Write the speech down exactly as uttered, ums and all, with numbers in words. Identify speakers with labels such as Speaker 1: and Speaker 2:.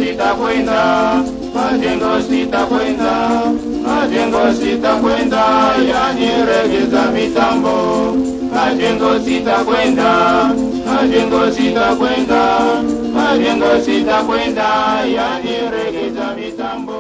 Speaker 1: sitakwenda, majengo sitakwenda, majengo sitakwenda, yaniregeza mitambo. Majengo sitakwenda, majengo sitakwenda, majengo sitakwenda, yaniregeza mitambo.